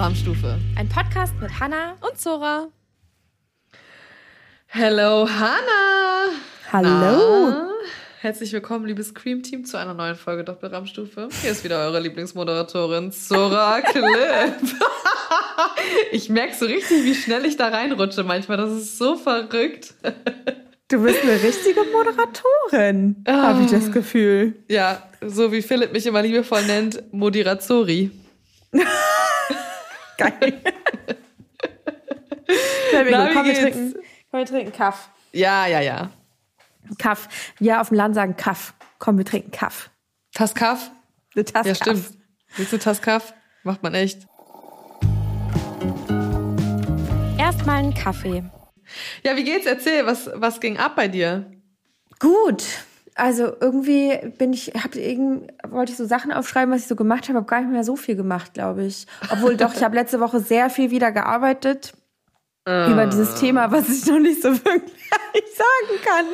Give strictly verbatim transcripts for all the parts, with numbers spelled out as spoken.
Doppelrahmstufe. Ein Podcast mit Hannah und Zora. Hello, Hannah. Hallo. Na, herzlich willkommen, liebes Cream-Team, zu einer neuen Folge Doppelrahmstufe. Hier ist wieder eure Lieblingsmoderatorin, Zora Klipp. Ich merke so richtig, wie schnell ich da reinrutsche manchmal. Das ist so verrückt. Du bist eine richtige Moderatorin, oh. habe ich das Gefühl. Ja, so wie Philipp mich immer liebevoll nennt, Moderatori. Geil. Na, komm, wir trinken, komm, wir trinken Kaff. Ja, ja, ja. Kaff. Wir auf dem Land sagen Kaff. Komm, wir trinken Kaff. Tass Kaff? Eine Tasse Ja, Kaff. stimmt. Willst du Tass Kaff? Macht man echt. Erstmal einen Kaffee. Ja, wie geht's? Erzähl, was, was ging ab bei dir? Gut. Also irgendwie bin ich, hab irgend, wollte ich so Sachen aufschreiben, was ich so gemacht habe, habe gar nicht mehr so viel gemacht, glaube ich. Obwohl doch, ich habe letzte Woche sehr viel wieder gearbeitet uh. über dieses Thema, was ich noch nicht so wirklich sagen kann.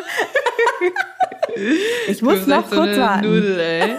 Ich muss noch so kurz warten. Nudel, ey.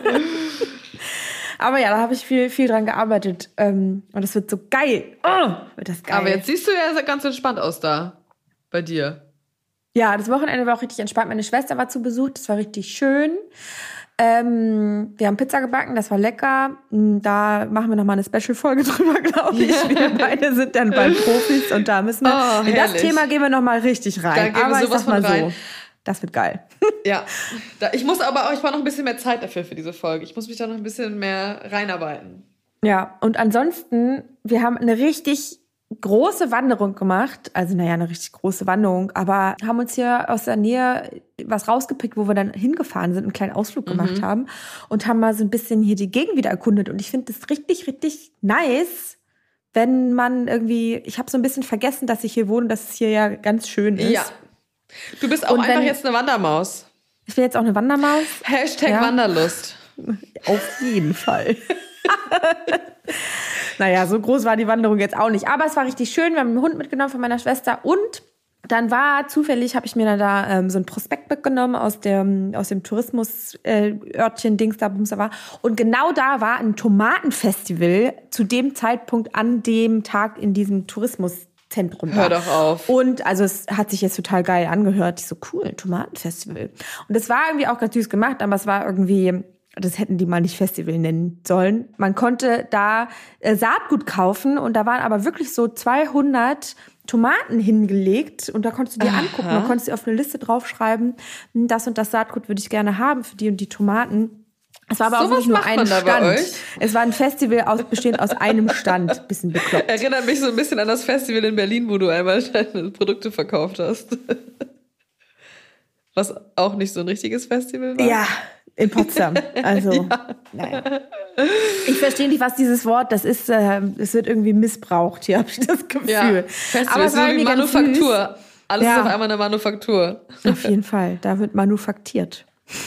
Aber ja, da habe ich viel, viel dran gearbeitet. Ähm, und das wird so geil. Oh, wird das geil. Aber jetzt siehst du ja ganz entspannt aus da. Bei dir. Ja, das Wochenende war auch richtig entspannt. Meine Schwester war zu Besuch. Das war richtig schön. Ähm, wir haben Pizza gebacken. Das war lecker. Da machen wir nochmal eine Special-Folge drüber, glaube ich. Wir beide sind dann bald Profis. Und da müssen wir, oh, in das Thema gehen wir nochmal richtig rein. Da gehen aber wir sowas ich sag mal von rein. So, das wird geil. Ja, da, ich muss aber auch, ich brauche noch ein bisschen mehr Zeit dafür für diese Folge. Ich muss mich da noch ein bisschen mehr reinarbeiten. Ja, und ansonsten, wir haben eine richtig große Wanderung gemacht. Also, naja, eine richtig große Wanderung. Aber haben uns hier aus der Nähe was rausgepickt, wo wir dann hingefahren sind, einen kleinen Ausflug gemacht mhm. haben. Und haben mal so ein bisschen hier die Gegend wieder erkundet. Und ich finde das richtig, richtig nice, wenn man irgendwie, ich habe so ein bisschen vergessen, dass ich hier wohne, dass es hier ja ganz schön ist. Ja. Du bist auch und einfach wenn, jetzt eine Wandermaus. Ich bin jetzt auch eine Wandermaus. Hashtag ja. Wanderlust. Auf jeden Fall. Naja, so groß war die Wanderung jetzt auch nicht. Aber es war richtig schön. Wir haben einen Hund mitgenommen von meiner Schwester. Und dann war zufällig, habe ich mir dann da ähm, so ein Prospekt mitgenommen aus dem, aus dem Tourismus-Örtchen, äh, Dings da, Bums da war. Und genau da war ein Tomatenfestival zu dem Zeitpunkt an dem Tag in diesem Tourismus Zentrum Hör doch auf. Und also es hat sich jetzt total geil angehört. Ich so, cool, Tomatenfestival. Und es war irgendwie auch ganz süß gemacht, aber es war irgendwie, das hätten die mal nicht Festival nennen sollen. Man konnte da äh, Saatgut kaufen und da waren aber wirklich so zweihundert Tomaten hingelegt und da konntest du dir Aha. angucken. Man konnte sie auf eine Liste draufschreiben, das und das Saatgut würde ich gerne haben für die und die Tomaten. Es war aber so auch wirklich nur ein Stand. Es war ein Festival aus, bestehend aus einem Stand. Bisschen bekloppt. Erinnert mich so ein bisschen an das Festival in Berlin, wo du einmal deine Produkte verkauft hast. Was auch nicht so ein richtiges Festival war. Ja, in Potsdam. Also, ja. naja. Ich verstehe nicht, was dieses Wort, das ist, äh, es wird irgendwie missbraucht, hier habe ich das Gefühl. Ja, Festival aber es ist so wie Manufaktur. Alles ja. ist auf einmal eine Manufaktur. Auf jeden Fall, da wird manufaktiert.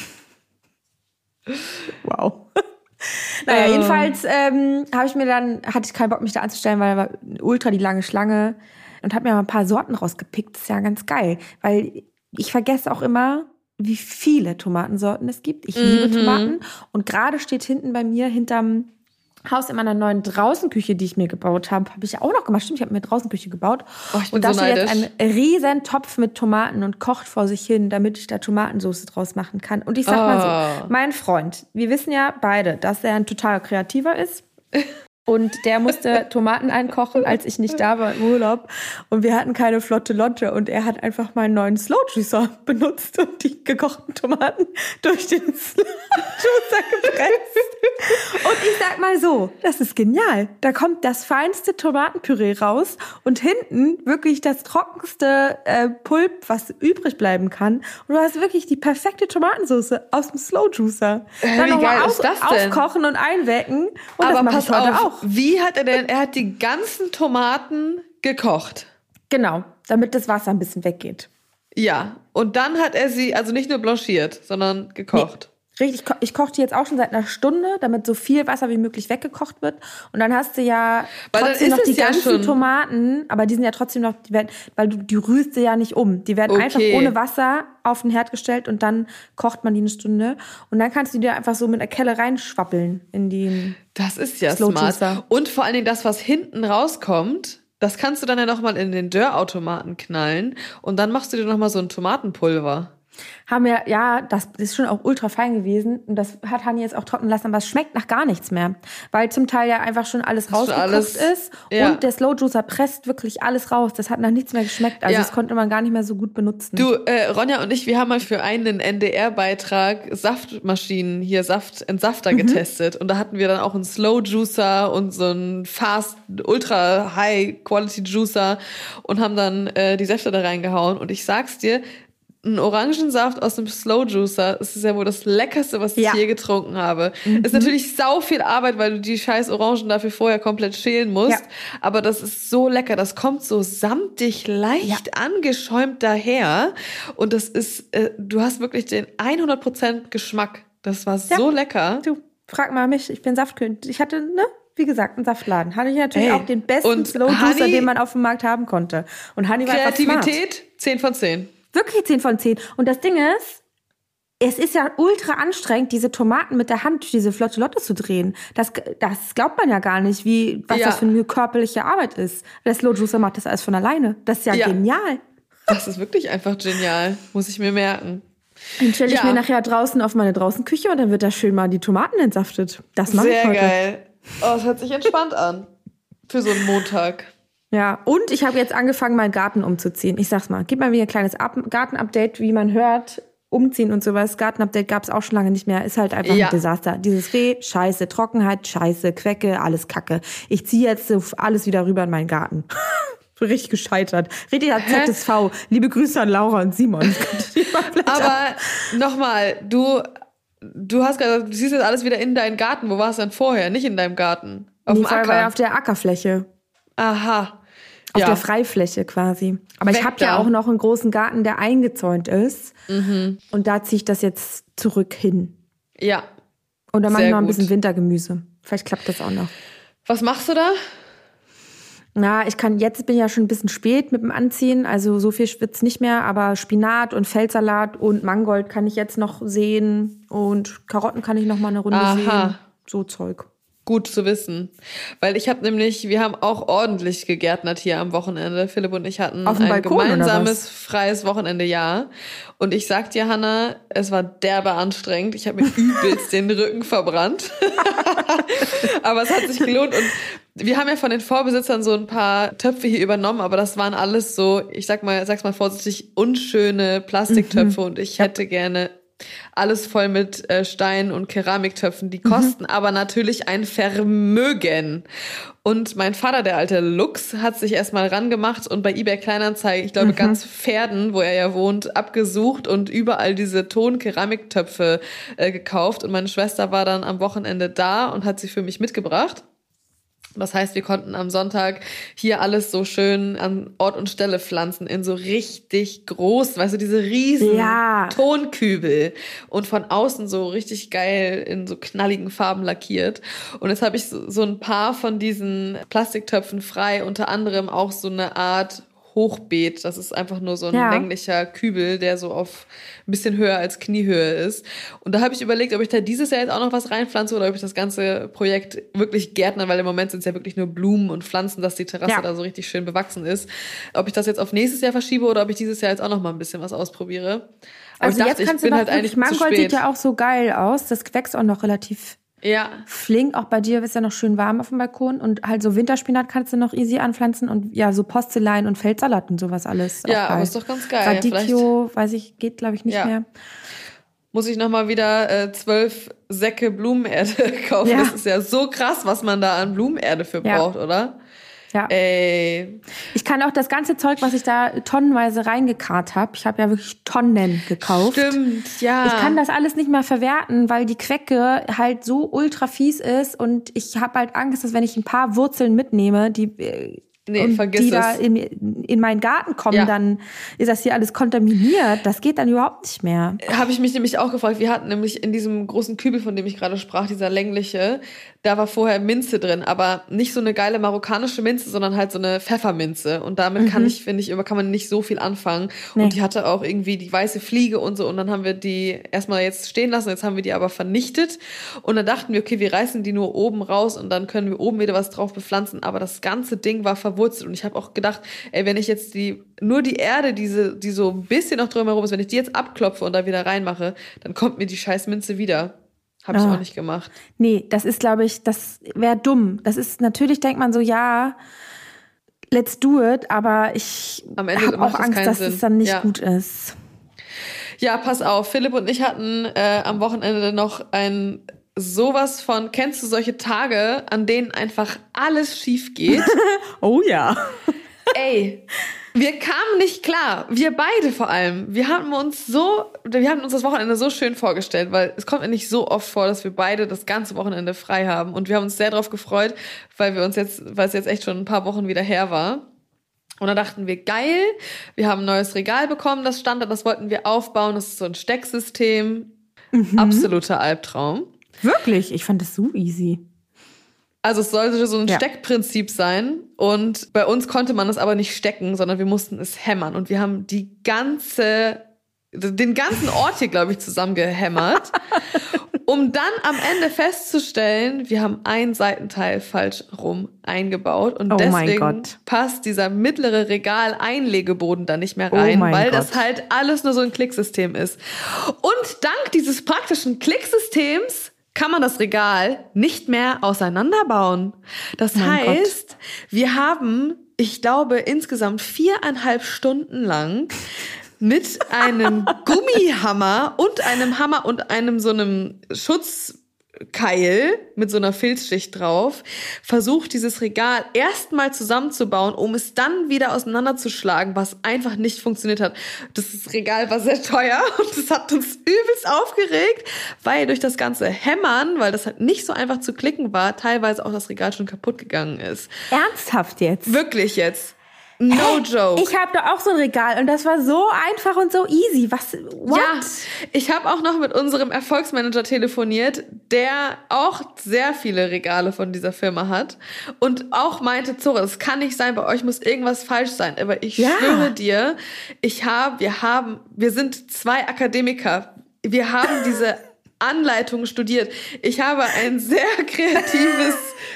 Wow. Naja, oh. jedenfalls ähm, habe ich mir dann, hatte ich keinen Bock, mich da anzustellen, weil da war ultra die lange Schlange und habe mir mal ein paar Sorten rausgepickt. Das ist ja ganz geil, weil ich vergesse auch immer, wie viele Tomatensorten es gibt. Ich liebe mhm. Tomaten und gerade steht hinten bei mir hinterm Haus in meiner neuen Draußenküche, die ich mir gebaut habe, habe ich auch noch gemacht. Stimmt, ich habe mir eine Draußenküche gebaut. Oh, ich bin und da so steht neidisch. jetzt ein riesen Topf mit Tomaten und kocht vor sich hin, damit ich da Tomatensauce draus machen kann. Und ich sag oh. mal so, mein Freund, wir wissen ja beide, dass er ein total kreativer ist. Und der musste Tomaten einkochen, als ich nicht da war im Urlaub. Und wir hatten keine flotte Lotte. Und er hat einfach meinen neuen Slow Juicer benutzt und die gekochten Tomaten durch den Slow Juicer gepresst. Und ich sag mal so, das ist genial. Da kommt das feinste Tomatenpüree raus und hinten wirklich das trockenste äh, Pulp, was übrig bleiben kann. Und du hast wirklich die perfekte Tomatensauce aus dem Slow Juicer. Äh, Dann wie geil auf, ist das denn? Aufkochen und einwecken. Und aber das mache pass ich heute auf, auch. Wie hat er denn, er hat die ganzen Tomaten gekocht? Genau, damit das Wasser ein bisschen weggeht. Ja, und dann hat er sie, also nicht nur blanchiert, sondern gekocht. Richtig, ich koche die jetzt auch schon seit einer Stunde, damit so viel Wasser wie möglich weggekocht wird. Und dann hast du ja weil trotzdem noch die ja ganzen schon. Tomaten, aber die sind ja trotzdem noch, die werden, weil du die rührst du ja nicht um. Die werden okay. einfach ohne Wasser auf den Herd gestellt und dann kocht man die eine Stunde. Und dann kannst du die einfach so mit der Kelle reinschwappeln in den Das ist ja Slow smart. Juicer. Und vor allen Dingen das, was hinten rauskommt, das kannst du dann ja nochmal in den Dörrautomaten knallen und dann machst du dir nochmal so ein Tomatenpulver. Haben wir, ja, das ist schon auch ultra fein gewesen. Und das hat Hani jetzt auch trocknen lassen, aber es schmeckt nach gar nichts mehr. Weil zum Teil ja einfach schon alles Das rausgekocht alles, ist. Ja. Und der Slow Juicer presst wirklich alles raus. Das hat nach nichts mehr geschmeckt. Also Ja. das konnte man gar nicht mehr so gut benutzen. Du, äh, Ronja und ich, wir haben mal für einen N D R-Beitrag Saftmaschinen, hier Saft, Entsafter Mhm. getestet. Und da hatten wir dann auch einen Slow Juicer und so einen Fast, Ultra High Quality Juicer und haben dann äh, die Säfte da reingehauen. Und ich sag's dir, ein Orangensaft aus dem Slow Juicer, das ist ja wohl das Leckerste, was ich Ja. je getrunken habe. Mhm. Ist natürlich sau viel Arbeit, weil du die scheiß Orangen dafür vorher komplett schälen musst. Ja. Aber das ist so lecker. Das kommt so samtig, leicht angeschäumt daher. Und das ist, äh, du hast wirklich den hundert Prozent Geschmack. Das war Ja. so lecker. Du, frag mal mich, ich bin Saftkönig. Ich hatte, ne, wie gesagt, einen Saftladen. Hatte ich natürlich Ey, auch den besten und Slow Juicer, Hani- den man auf dem Markt haben konnte. Und Hani war einfach smart. Kreativität, zehn von zehn. Wirklich zehn von zehn. Und das Ding ist, es ist ja ultra anstrengend, diese Tomaten mit der Hand durch diese flotte Lotte zu drehen. Das, das glaubt man ja gar nicht, wie, was Ja. das für eine körperliche Arbeit ist. Der Slow Juicer macht das alles von alleine. Das ist ja, Ja. genial. Das ist wirklich einfach genial. Muss ich mir merken. Dann stelle ich Ja. mir nachher draußen auf meine Draußenküche und dann wird da schön mal die Tomaten entsaftet. Das mache ich Sehr heute. geil. Oh, das hört sich entspannt an. Für so einen Montag. Ja, und ich habe jetzt angefangen, meinen Garten umzuziehen. Ich sag's mal, gib mal wieder ein kleines Up- Garten-Update, wie man hört. Umziehen und sowas. Garten-Update gab's auch schon lange nicht mehr. Ist halt einfach Ja. ein Desaster. Dieses Reh, scheiße. Trockenheit, scheiße. Quecke, alles Kacke. Ich ziehe jetzt so alles wieder rüber in meinen Garten. Richtig gescheitert. Richtiger Z S V. Liebe Grüße an Laura und Simon. Aber nochmal, du, du hast gesagt, du ziehst jetzt alles wieder in deinen Garten. Wo warst du denn vorher? Nicht in deinem Garten. Auf Nee, dem vorher Acker. war ja auf der Ackerfläche. Aha. Auf ja. der Freifläche quasi. Aber Weg ich habe da. ja auch noch einen großen Garten, der eingezäunt ist. Mhm. Und da ziehe ich das jetzt zurück hin. Ja. Und dann mache ich Sehr noch ein gut. bisschen Wintergemüse. Vielleicht klappt das auch noch. Was machst du da? Na, ich kann, jetzt bin ich ja schon ein bisschen spät mit dem Anziehen, also so viel wird's nicht mehr, aber Spinat und Feldsalat und Mangold kann ich jetzt noch sehen und Karotten kann ich noch mal eine Runde Aha. sehen. So Zeug. Gut zu wissen. Weil ich habe nämlich, wir haben auch ordentlich gegärtnert hier am Wochenende. Philipp und ich hatten Auf dem ein Balkon, oder gemeinsames was? freies Wochenende, ja. Und ich sag dir, Hanna, es war derbe anstrengend. Ich habe mir übelst den Rücken verbrannt. Aber es hat sich gelohnt. Und wir haben ja von den Vorbesitzern so ein paar Töpfe hier übernommen, aber das waren alles so, ich sag mal, sag's mal vorsichtig, unschöne Plastiktöpfe. Mhm. Und ich hätte gerne alles voll mit äh, Stein- und Keramiktöpfen. Die kosten aber natürlich ein Vermögen. Und mein Vater, der alte Lux, hat sich erstmal rangemacht und bei eBay Kleinanzeigen, ich glaube Mhm. ganz Pferden, wo er ja wohnt, abgesucht und überall diese Ton-Keramiktöpfe äh, gekauft. Und meine Schwester war dann am Wochenende da und hat sie für mich mitgebracht. Das heißt, wir konnten am Sonntag hier alles so schön an Ort und Stelle pflanzen in so richtig groß, weißt du, diese riesen Ja. Tonkübel und von außen so richtig geil in so knalligen Farben lackiert. Und jetzt habe ich so, so ein paar von diesen Plastiktöpfen frei, unter anderem auch so eine Art Hochbeet. Das ist einfach nur so ein Ja. länglicher Kübel, der so auf ein bisschen höher als Kniehöhe ist. Und da habe ich überlegt, ob ich da dieses Jahr jetzt auch noch was reinpflanze oder ob ich das ganze Projekt wirklich gärtner, weil im Moment sind es ja wirklich nur Blumen und Pflanzen, dass die Terrasse Ja. da so richtig schön bewachsen ist. Ob ich das jetzt auf nächstes Jahr verschiebe oder ob ich dieses Jahr jetzt auch noch mal ein bisschen was ausprobiere. Aber Also ich dachte, jetzt kannst ich bin du halt noch eigentlich wirklich, zu Mangold spät. sieht ja auch so geil aus. Das wächst auch noch relativ Ja, flink. Auch bei dir ist ja noch schön warm auf dem Balkon. Und halt so Winterspinat kannst du noch easy anpflanzen. Und ja, so Postellain und Feldsalat und sowas alles. ja, auch aber geil. ist doch ganz geil. Radicchio, weiß ich, geht glaube ich nicht Ja. mehr. Muss ich noch mal wieder äh, zwölf Säcke Blumenerde kaufen. Ja. Das ist ja so krass, was man da an Blumenerde für Ja. braucht, oder? Ja. Ey, Ich kann auch das ganze Zeug, was ich da tonnenweise reingekarrt habe, ich habe ja wirklich Tonnen gekauft. stimmt, ja. Ich kann das alles nicht mehr verwerten, weil die Quecke halt so ultra fies ist und ich habe halt Angst, dass wenn ich ein paar Wurzeln mitnehme, die äh, nee, und vergiss die es. da in, in meinen Garten kommen, Ja. dann ist das hier alles kontaminiert. Das geht dann überhaupt nicht mehr. Habe ich mich nämlich auch gefragt. Wir hatten nämlich in diesem großen Kübel, von dem ich gerade sprach, dieser längliche, da war vorher Minze drin, aber nicht so eine geile marokkanische Minze, sondern halt so eine Pfefferminze. Und damit mhm. kann ich, finde ich, kann man nicht so viel anfangen. Nee. Und die hatte auch irgendwie die weiße Fliege und so. Und dann haben wir die erstmal jetzt stehen lassen, jetzt haben wir die aber vernichtet. Und dann dachten wir, okay, wir reißen die nur oben raus und dann können wir oben wieder was drauf bepflanzen. Aber das ganze Ding war verwurzelt. Und ich habe auch gedacht, ey, wenn ich jetzt die nur die Erde, diese, die so ein bisschen noch drumherum ist, wenn ich die jetzt abklopfe und da wieder reinmache, dann kommt mir die scheiß Minze wieder. Habe ich ah. auch nicht gemacht. Nee, das ist, glaube ich, das wäre dumm. Das ist, natürlich denkt man so, ja, let's do it, aber ich habe auch Angst, dass Sinn. es dann nicht ja. gut ist. Ja, pass auf, Philipp und ich hatten äh, am Wochenende noch ein sowas von, kennst du solche Tage, an denen einfach alles schief geht? Oh ja. Ey, wir kamen nicht klar. Wir beide vor allem. Wir haben uns so, wir haben uns das Wochenende so schön vorgestellt, weil es kommt ja nicht so oft vor, dass wir beide das ganze Wochenende frei haben. Und wir haben uns sehr darauf gefreut, weil wir uns jetzt, weil es jetzt echt schon ein paar Wochen wieder her war. Und da dachten wir, geil, wir haben ein neues Regal bekommen, das stand da, das wollten wir aufbauen. Das ist so ein Stecksystem. Mhm. Absoluter Albtraum. Wirklich? Ich fand das so easy. Also es sollte so ein ja. Steckprinzip sein und bei uns konnte man es aber nicht stecken, sondern wir mussten es hämmern und wir haben die ganze, den ganzen Ort hier, glaube ich, zusammengehämmert, um dann am Ende festzustellen, wir haben ein Seitenteil falsch rum eingebaut und oh deswegen passt dieser mittlere Regal-Einlegeboden da nicht mehr rein, oh weil Gott. das halt alles nur so ein Klicksystem ist. Und dank dieses praktischen Klicksystems kann man das Regal nicht mehr auseinanderbauen. Das mein heißt, Gott. wir haben, ich glaube, insgesamt viereinhalb Stunden lang mit einem Gummihammer und einem Hammer und einem so einem Schutzkeil mit so einer Filzschicht drauf versucht, dieses Regal erstmal zusammenzubauen, um es dann wieder auseinanderzuschlagen, was einfach nicht funktioniert hat. Das Regal war sehr teuer und das hat uns übelst aufgeregt, weil durch das ganze Hämmern, weil das halt nicht so einfach zu klicken war, teilweise auch das Regal schon kaputt gegangen ist. Ernsthaft jetzt? Wirklich jetzt. No hey, joke. Ich habe da auch so ein Regal und das war so einfach und so easy. Was? What? Ja, ich habe auch noch mit unserem Erfolgsmanager telefoniert, der auch sehr viele Regale von dieser Firma hat und auch meinte, Zora, das kann nicht sein, bei euch muss irgendwas falsch sein. Aber ich ja. schwöre dir, ich habe, wir haben, wir sind zwei Akademiker. Wir haben diese Anleitungen studiert. Ich habe ein sehr kreatives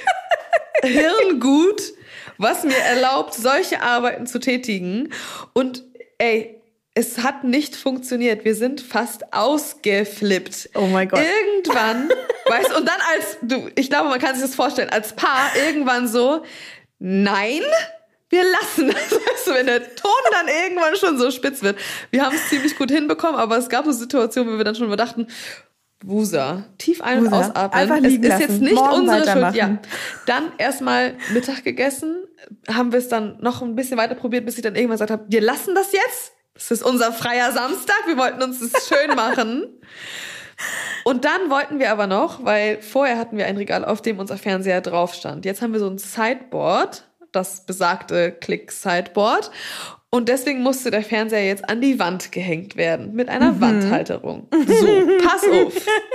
Hirngut, was mir erlaubt, solche Arbeiten zu tätigen. Und ey, es hat nicht funktioniert. Wir sind fast ausgeflippt. Oh mein Gott. Irgendwann, weißt du, und dann als, du, ich glaube, man kann sich das vorstellen, als Paar irgendwann so, nein, wir lassen das. Weißt du, wenn der Ton dann irgendwann schon so spitz wird. Wir haben es ziemlich gut hinbekommen, aber es gab so Situationen, wo wir dann schon mal dachten, Wusa, tief ein- und ausatmen. Einfach liegen es ist lassen. jetzt nicht Morgen unsere Schuld. weitermachen. Ja. Dann erstmal Mittag gegessen, haben wir es dann noch ein bisschen weiter probiert, bis ich dann irgendwann gesagt habe, wir lassen das jetzt. Das ist unser freier Samstag, wir wollten uns das schön machen. Und dann wollten wir aber noch, weil vorher hatten wir ein Regal, auf dem unser Fernseher drauf stand. Jetzt haben wir so ein Sideboard, das besagte Click-Sideboard. Und deswegen musste der Fernseher jetzt an die Wand gehängt werden mit einer mhm. Wandhalterung. So, pass auf.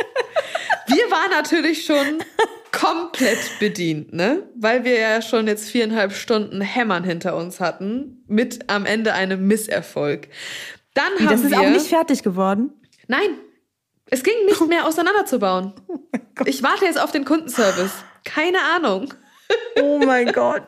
Wir waren natürlich schon komplett bedient, ne? Weil wir ja schon jetzt viereinhalb Stunden Hämmern hinter uns hatten mit am Ende einem Misserfolg. Dann Wie, haben das ist wir, auch nicht fertig geworden? Nein, es ging nicht mehr auseinanderzubauen. Oh ich warte jetzt auf den Kundenservice. Keine Ahnung. Oh mein Gott.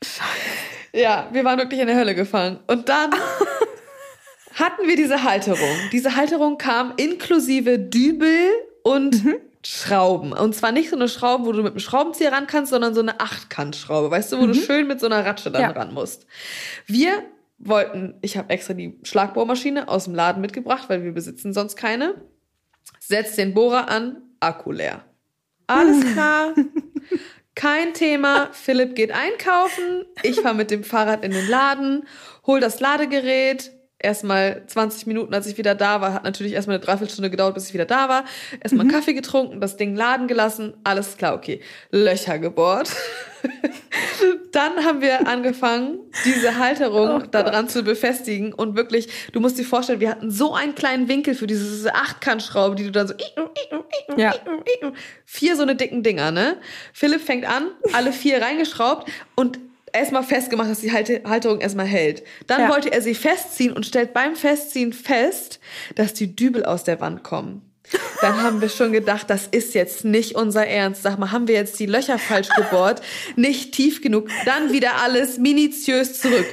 Ja, wir waren wirklich in der Hölle gefangen. Und dann hatten wir diese Halterung. Diese Halterung kam inklusive Dübel und mhm. Schrauben. Und zwar nicht so eine Schraube, wo du mit einem Schraubenzieher ran kannst, sondern so eine Achtkantschraube, weißt du, wo mhm. du schön mit so einer Ratsche dann ja. ran musst. Wir wollten, ich habe extra die Schlagbohrmaschine aus dem Laden mitgebracht, weil wir besitzen sonst keine. Setz den Bohrer an, Akku leer. Alles klar. Kein Thema. Philipp geht einkaufen. Ich fahre mit dem Fahrrad in den Laden, hol das Ladegerät. erstmal zwanzig Minuten, als ich wieder da war, hat natürlich erstmal eine Dreiviertelstunde gedauert, bis ich wieder da war. Erstmal mhm. Kaffee getrunken, das Ding laden gelassen, alles klar, okay. Löcher gebohrt. Dann haben wir angefangen, diese Halterung oh da dran zu befestigen und wirklich, du musst dir vorstellen, wir hatten so einen kleinen Winkel für diese Achtkantschraube, die du dann so ja. vier so eine dicken Dinger, ne? Philipp fängt an, alle vier reingeschraubt und erstmal festgemacht, dass die Halterung erstmal hält. Dann ja. wollte er sie festziehen und stellt beim Festziehen fest, dass die Dübel aus der Wand kommen. Dann haben wir schon gedacht, das ist jetzt nicht unser Ernst. Sag mal, haben wir jetzt die Löcher falsch gebohrt? Nicht tief genug. Dann wieder alles minutiös zurück.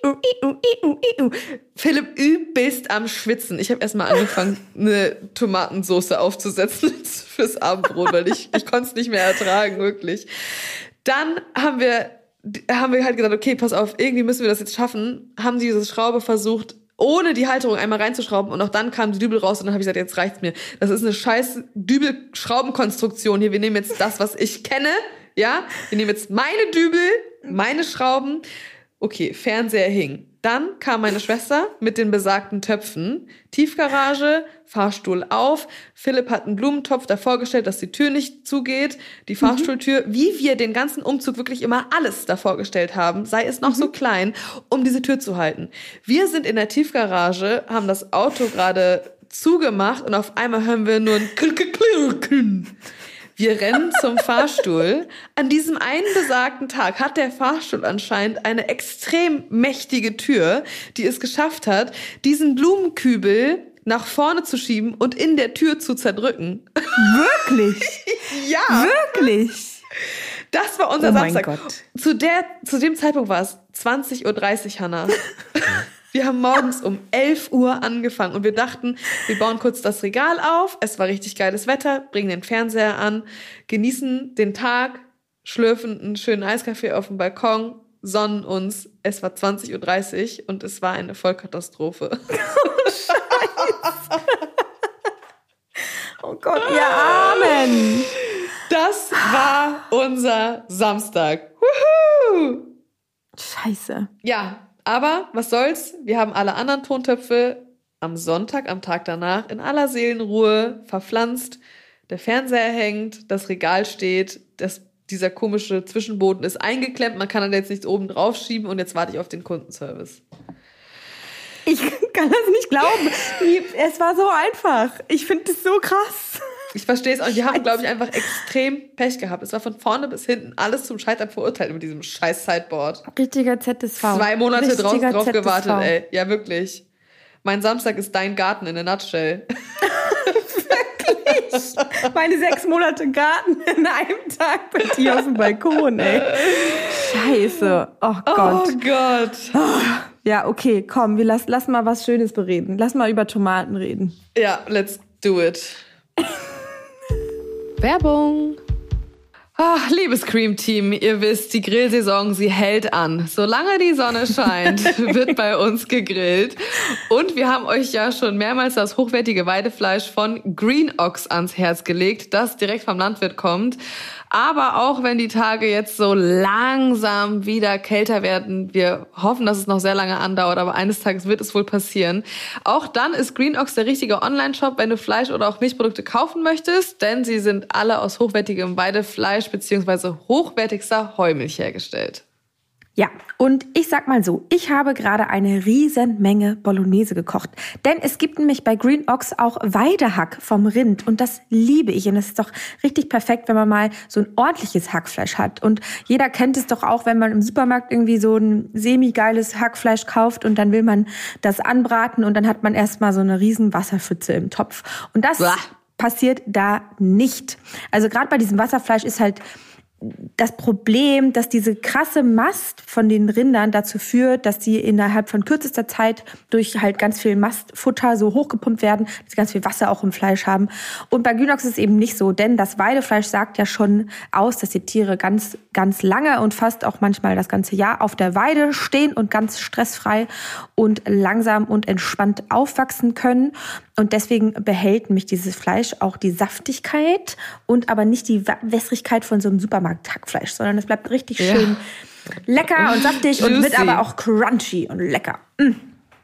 Philipp übelst am Schwitzen. Ich habe erstmal angefangen, eine Tomatensauce aufzusetzen fürs Abendbrot, weil ich, ich konnte es nicht mehr ertragen, wirklich. Dann haben wir haben wir halt gedacht, okay, pass auf, irgendwie müssen wir das jetzt schaffen, haben diese Schraube versucht, ohne die Halterung einmal reinzuschrauben und auch dann kam die Dübel raus und dann habe ich gesagt, jetzt reicht's mir. Das ist eine scheiß Dübel-Schraubenkonstruktion hier. Wir nehmen jetzt das, was ich kenne, ja? Wir nehmen jetzt meine Dübel, meine Schrauben. Okay, Fernseher hing. Dann kam meine Schwester mit den besagten Töpfen. Tiefgarage, Fahrstuhl auf. Philipp hat einen Blumentopf davor gestellt, dass die Tür nicht zugeht. Die Fahrstuhltür, mhm. wie wir den ganzen Umzug wirklich immer alles davor gestellt haben, sei es noch mhm. so klein, um diese Tür zu halten. Wir sind in der Tiefgarage, haben das Auto gerade zugemacht und auf einmal hören wir nur ein Klirrklirrklirrklirr. Wir rennen zum Fahrstuhl. An diesem einen besagten Tag hat der Fahrstuhl anscheinend eine extrem mächtige Tür, die es geschafft hat, diesen Blumenkübel nach vorne zu schieben und in der Tür zu zerdrücken. Wirklich? Ja. Wirklich? Das war unser oh Samstag. Mein Gott. Zu, der, zu dem Zeitpunkt war es zwanzig Uhr dreißig, Hannah. Wir haben morgens um elf Uhr angefangen und wir dachten, wir bauen kurz das Regal auf. Es war richtig geiles Wetter, bringen den Fernseher an, genießen den Tag, schlürfen einen schönen Eiskaffee auf dem Balkon, sonnen uns. Es war zwanzig Uhr dreißig und es war eine Vollkatastrophe. Oh, Scheiße. Oh Gott, ihr Armen. Das war unser Samstag. Wuhu! Scheiße. Ja. Aber was soll's, wir haben alle anderen Tontöpfe am Sonntag, am Tag danach, in aller Seelenruhe verpflanzt. Der Fernseher hängt, das Regal steht, das, dieser komische Zwischenboden ist eingeklemmt, man kann dann jetzt nichts oben drauf schieben und jetzt warte ich auf den Kundenservice. Ich kann das nicht glauben. Es war so einfach. Ich finde das so krass. Ich verstehe es auch. Die haben, glaube ich, einfach extrem Pech gehabt. Es war von vorne bis hinten alles zum Scheitern verurteilt mit diesem scheiß Sideboard. Richtiger Z S V. Zwei Monate drauf, drauf Z S V. gewartet, ey. Ja, wirklich. Mein Samstag ist dein Garten in a nutshell. Wirklich? Meine sechs Monate Garten in einem Tag bei dir auf dem Balkon, ey. Scheiße. Oh Gott. Oh Gott. Oh. Ja, okay, komm, wir lass, lass mal was Schönes bereden. Lass mal über Tomaten reden. Ja, let's do it. Werbung. Ach, liebes Cream-Team, ihr wisst, die Grillsaison, sie hält an. Solange die Sonne scheint, wird bei uns gegrillt. Und wir haben euch ja schon mehrmals das hochwertige Weidefleisch von Green Ox ans Herz gelegt, das direkt vom Landwirt kommt. Aber auch wenn die Tage jetzt so langsam wieder kälter werden, wir hoffen, dass es noch sehr lange andauert, aber eines Tages wird es wohl passieren. Auch dann ist Green Ox der richtige Online-Shop, wenn du Fleisch oder auch Milchprodukte kaufen möchtest, denn sie sind alle aus hochwertigem Weidefleisch bzw. hochwertigster Heumilch hergestellt. Ja, und ich sag mal so, ich habe gerade eine riesen Menge Bolognese gekocht. Denn es gibt nämlich bei Green Ox auch Weidehack vom Rind und das liebe ich. Und es ist doch richtig perfekt, wenn man mal so ein ordentliches Hackfleisch hat. Und jeder kennt es doch auch, wenn man im Supermarkt irgendwie so ein semi-geiles Hackfleisch kauft und dann will man das anbraten und dann hat man erstmal so eine riesen Wasserpfütze im Topf. Und das Blah. passiert da nicht. Also gerade bei diesem Wasserfleisch ist halt das Problem, dass diese krasse Mast von den Rindern dazu führt, dass die innerhalb von kürzester Zeit durch halt ganz viel Mastfutter so hochgepumpt werden, dass sie ganz viel Wasser auch im Fleisch haben. Und bei Green Ox ist es eben nicht so, denn das Weidefleisch sagt ja schon aus, dass die Tiere ganz, ganz lange und fast auch manchmal das ganze Jahr auf der Weide stehen und ganz stressfrei und langsam und entspannt aufwachsen können. Und deswegen behält mich dieses Fleisch auch die Saftigkeit und aber nicht die Wässrigkeit von so einem Supermarkt-Hackfleisch, sondern es bleibt richtig ja. schön lecker und saftig Juicy. Und wird aber auch crunchy und lecker. Mm.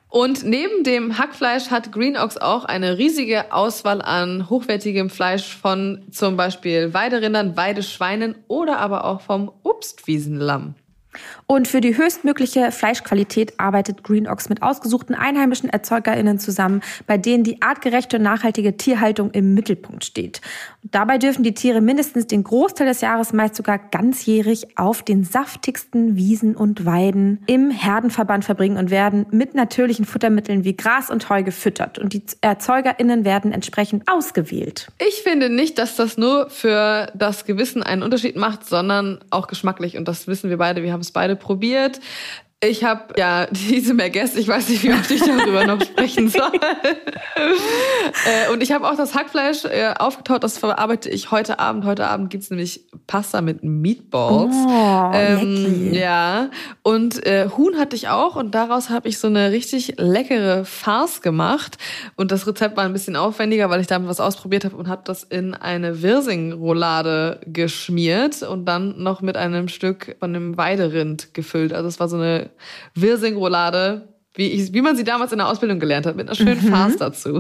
Und neben dem Hackfleisch hat Green Ox auch eine riesige Auswahl an hochwertigem Fleisch von zum Beispiel Weiderindern, Weideschweinen oder aber auch vom Obstwiesenlamm. Und für die höchstmögliche Fleischqualität arbeitet Green Ox mit ausgesuchten einheimischen ErzeugerInnen zusammen, bei denen die artgerechte und nachhaltige Tierhaltung im Mittelpunkt steht. Und dabei dürfen die Tiere mindestens den Großteil des Jahres, meist sogar ganzjährig, auf den saftigsten Wiesen und Weiden im Herdenverband verbringen und werden mit natürlichen Futtermitteln wie Gras und Heu gefüttert. Und die ErzeugerInnen werden entsprechend ausgewählt. Ich finde nicht, dass das nur für das Gewissen einen Unterschied macht, sondern auch geschmacklich. Und das wissen wir beide, wir haben es beide probiert. Ich habe ja diese Merguez, ich weiß nicht, wie oft ich darüber noch sprechen soll. äh, und ich habe auch das Hackfleisch äh, aufgetaut, das verarbeite ich heute Abend. Heute Abend gibt's nämlich Pasta mit Meatballs. Oh, ähm, ja, und äh, Huhn hatte ich auch und daraus habe ich so eine richtig leckere Farce gemacht. Und das Rezept war ein bisschen aufwendiger, weil ich damit was ausprobiert habe und habe das in eine Wirsing-Roulade geschmiert und dann noch mit einem Stück von einem Weiderind gefüllt. Also es war so eine Wirsing-Roulade, wie, ich, wie man sie damals in der Ausbildung gelernt hat, mit einer schönen mhm. Farce dazu.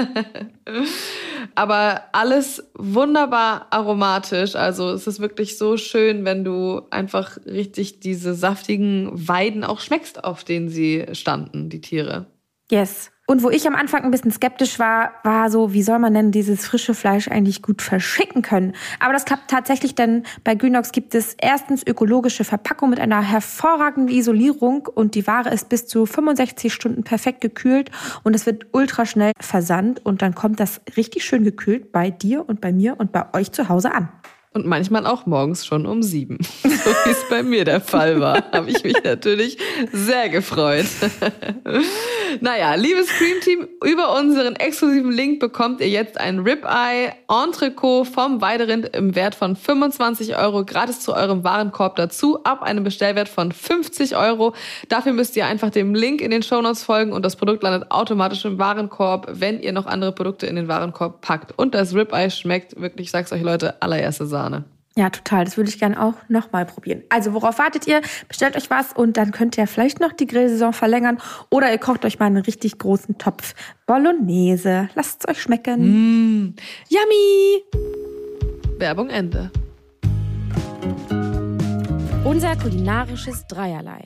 Aber alles wunderbar aromatisch. Also es ist wirklich so schön, wenn du einfach richtig diese saftigen Weiden auch schmeckst, auf denen sie standen, die Tiere. Yes. Und wo ich am Anfang ein bisschen skeptisch war, war so, wie soll man denn dieses frische Fleisch eigentlich gut verschicken können? Aber das klappt tatsächlich, denn bei Green Ox gibt es erstens ökologische Verpackung mit einer hervorragenden Isolierung und die Ware ist bis zu fünfundsechzig Stunden perfekt gekühlt und es wird ultraschnell versandt und dann kommt das richtig schön gekühlt bei dir und bei mir und bei euch zu Hause an. Und manchmal auch morgens schon um sieben. So wie es bei mir der Fall war. Habe ich mich natürlich sehr gefreut. Naja, liebes Scream Team, über unseren exklusiven Link bekommt ihr jetzt ein Ribeye Entrecot vom Weiderind im Wert von fünfundzwanzig Euro gratis zu eurem Warenkorb dazu, ab einem Bestellwert von fünfzig Euro. Dafür müsst ihr einfach dem Link in den Shownotes folgen und das Produkt landet automatisch im Warenkorb, wenn ihr noch andere Produkte in den Warenkorb packt. Und das Ribeye schmeckt wirklich, ich sag's euch Leute, allererste Sahne. Ja, total. Das würde ich gerne auch nochmal probieren. Also, worauf wartet ihr? Bestellt euch was und dann könnt ihr vielleicht noch die Grillsaison verlängern oder ihr kocht euch mal einen richtig großen Topf Bolognese. Lasst es euch schmecken. Mm, yummy! Werbung Ende. Unser kulinarisches Dreierlei.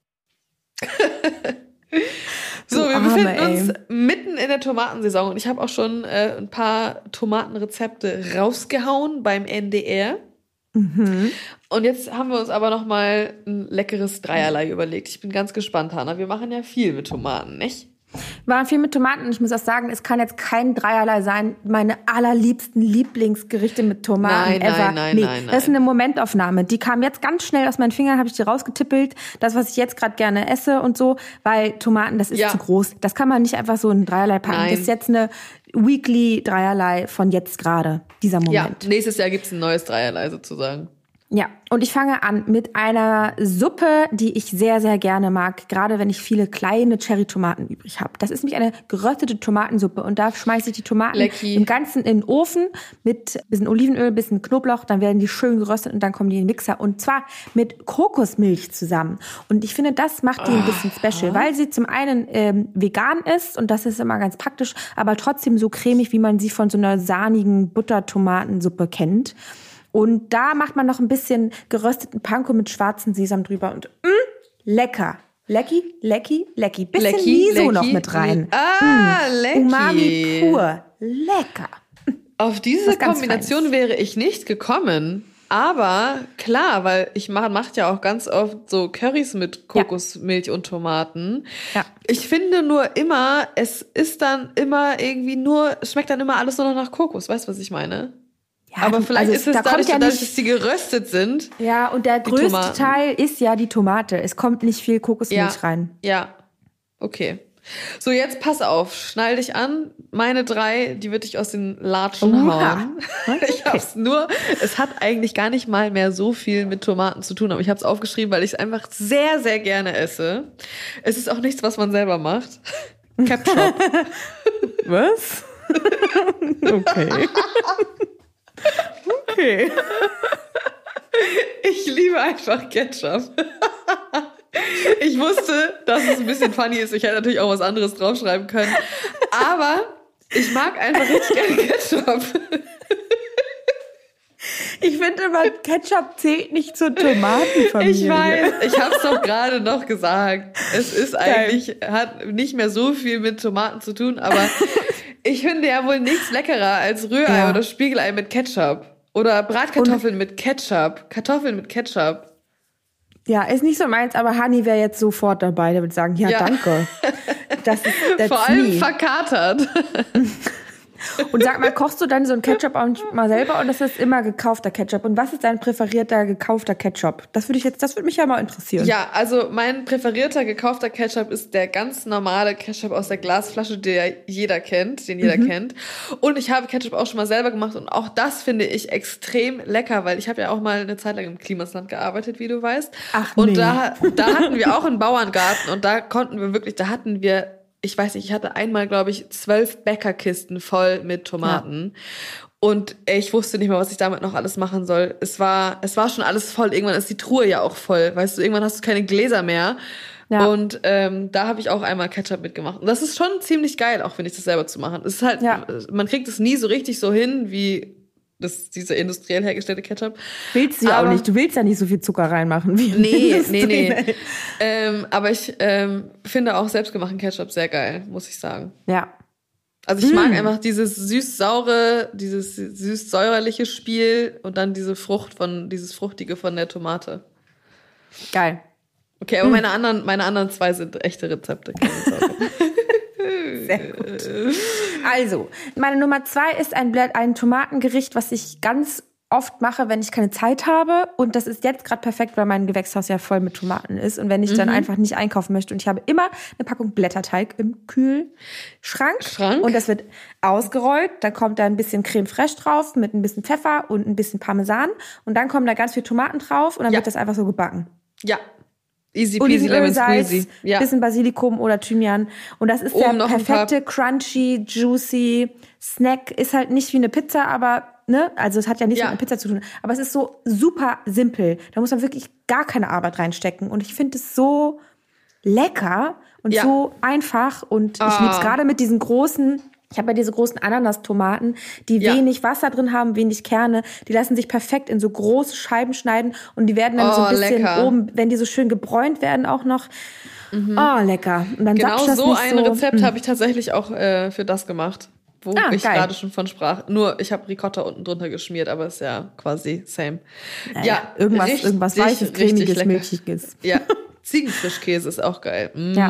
So, wir Arme, befinden uns ey. mitten in der Tomatensaison und ich habe auch schon äh, ein paar Tomatenrezepte rausgehauen beim N D R. Mhm. Und jetzt haben wir uns aber noch mal ein leckeres Dreierlei überlegt. Ich bin ganz gespannt, Hannah. Wir machen ja viel mit Tomaten, nicht? Wir machen viel mit Tomaten und ich muss auch sagen, es kann jetzt kein Dreierlei sein. Meine allerliebsten Lieblingsgerichte mit Tomaten nein, ever. Nein, nein, nee, nein, nein. Das ist eine Momentaufnahme. Die kam jetzt ganz schnell aus meinen Fingern, habe ich die rausgetippelt. Das, was ich jetzt gerade gerne esse und so, weil Tomaten, das ist ja. zu groß. Das kann man nicht einfach so in Dreierlei packen. Nein. Das ist jetzt eine Weekly Dreierlei von jetzt gerade, dieser Moment. Ja, nächstes Jahr gibt's ein neues Dreierlei sozusagen. Ja, und ich fange an mit einer Suppe, die ich sehr, sehr gerne mag, gerade wenn ich viele kleine Cherry-Tomaten übrig habe. Das ist nämlich eine geröstete Tomatensuppe und da schmeiße ich die Tomaten Lecky. im Ganzen in den Ofen mit bisschen Olivenöl, bisschen Knoblauch, dann werden die schön geröstet und dann kommen die in den Mixer und zwar mit Kokosmilch zusammen. Und ich finde, das macht die ein bisschen special, weil sie zum einen ähm, vegan ist und das ist immer ganz praktisch, aber trotzdem so cremig, wie man sie von so einer sahnigen Buttertomatensuppe kennt. Und da macht man noch ein bisschen gerösteten Panko mit schwarzem Sesam drüber und mh, lecker. Lecky, lecky, lecky. Bisschen lecky, Miso lecky. noch mit rein. Ah, mm. lecky. Umami pur. Lecker. Auf diese Kombination Feines. wäre ich nicht gekommen. Aber klar, weil ich mache macht ja auch ganz oft so Currys mit Kokosmilch ja. und Tomaten. Ja. Ich finde nur immer, es ist dann immer irgendwie nur, es schmeckt dann immer alles nur noch nach Kokos. Weißt du, was ich meine? Ja, aber vielleicht also ist es da dadurch, ja dadurch, dass sie geröstet sind. Ja, und der größte Tomaten. Teil ist ja die Tomate. Es kommt nicht viel Kokosmilch ja, rein. Ja, okay. So, jetzt pass auf, schnall dich an. Meine drei, die würde ich aus den Latschen oh, hauen. Okay. Ich hab's nur, es hat eigentlich gar nicht mal mehr so viel mit Tomaten zu tun, aber ich habe es aufgeschrieben, weil ich es einfach sehr, sehr gerne esse. Es ist auch nichts, was man selber macht. Ketchup. Was? Okay. Okay. Ich liebe einfach Ketchup. Ich wusste, dass es ein bisschen funny ist. Ich hätte natürlich auch was anderes draufschreiben können. Aber ich mag einfach richtig gerne Ketchup. Ich finde immer, Ketchup zählt nicht zur Tomatenfamilie. Ich weiß, ich habe es doch gerade noch gesagt. Es ist eigentlich, hat nicht mehr so viel mit Tomaten zu tun, aber ich finde ja wohl nichts leckerer als Rührei ja. oder Spiegelei mit Ketchup. Oder Bratkartoffeln Und, mit Ketchup. Kartoffeln mit Ketchup. Ja, ist nicht so meins, aber Hani wäre jetzt sofort dabei. Der würde sagen, ja, ja. danke. Das ist, Vor allem me. verkatert. Und sag mal, kochst du dann so ein Ketchup auch nicht mal selber und das ist immer gekaufter Ketchup? Und was ist dein präferierter gekaufter Ketchup? Das würde ich jetzt, das würde mich ja mal interessieren. Ja, also mein präferierter gekaufter Ketchup ist der ganz normale Ketchup aus der Glasflasche, der jeder kennt, den jeder mhm. kennt. Und ich habe Ketchup auch schon mal selber gemacht und auch das finde ich extrem lecker, weil ich habe ja auch mal eine Zeit lang im Klimasland gearbeitet, wie du weißt. Ach, und nee. da, da hatten wir auch einen Bauerngarten und da konnten wir wirklich, da hatten wir ich weiß nicht, ich hatte einmal, glaube ich, zwölf Bäckerkisten voll mit Tomaten. Ja. Und ich wusste nicht mehr, was ich damit noch alles machen soll. Es war, es war schon alles voll. Irgendwann ist die Truhe ja auch voll. Weißt du, irgendwann hast du keine Gläser mehr. Ja. Und ähm, da habe ich auch einmal Ketchup mitgemacht. Und das ist schon ziemlich geil, auch finde ich, das selber zu machen. Es ist halt, ja. man kriegt es nie so richtig so hin, wie das, diese industriell hergestellte Ketchup. Willst du ja auch nicht. Du willst ja nicht so viel Zucker reinmachen wie Nee, nee, nee. Ähm, aber ich ähm, finde auch selbstgemachten Ketchup sehr geil, muss ich sagen. Ja. Also ich mm. mag einfach dieses süß-saure, dieses süß-säuerliche Spiel und dann diese Frucht von, dieses Fruchtige von der Tomate. Geil. Okay, aber mm. meine anderen, meine anderen zwei sind echte Rezepte. Keine Sorge. Sehr gut. Also, meine Nummer zwei ist ein, ein Tomatengericht, was ich ganz oft mache, wenn ich keine Zeit habe. Und das ist jetzt gerade perfekt, weil mein Gewächshaus ja voll mit Tomaten ist. Und wenn ich mhm. dann einfach nicht einkaufen möchte. Und ich habe immer eine Packung Blätterteig im Kühlschrank. Schrank. Und das wird ausgerollt. Dann kommt da ein bisschen Creme fraiche drauf mit ein bisschen Pfeffer und ein bisschen Parmesan. Und dann kommen da ganz viel Tomaten drauf. Und dann ja. wird das einfach so gebacken. Ja. Easy peasy, lemon squeezy. Ja. Bisschen Basilikum oder Thymian. Und das ist Oben der perfekte, crunchy, juicy Snack. Ist halt nicht wie eine Pizza, aber, ne? Also es hat ja nichts ja. mit einer Pizza zu tun. Aber es ist so super simpel. Da muss man wirklich gar keine Arbeit reinstecken. Und ich finde es so lecker und ja. so einfach. Und oh. ich liebe es gerade mit diesen großen... Ich habe ja diese großen Ananas-Tomaten, die ja. wenig Wasser drin haben, wenig Kerne. Die lassen sich perfekt in so große Scheiben schneiden und die werden dann oh, so ein bisschen lecker. Oben, wenn die so schön gebräunt werden auch noch. Mhm. Oh, lecker. Und dann genau das so nicht ein so, Rezept habe ich tatsächlich auch äh, für das gemacht, wo ah, ich gerade schon von sprach. Nur ich habe Ricotta unten drunter geschmiert, aber ist ja quasi same. Naja, ja, irgendwas, richtig, irgendwas Weiches, cremiges, Milchiges. Ja. Ziegenfrischkäse ist auch geil. Mm. Ja.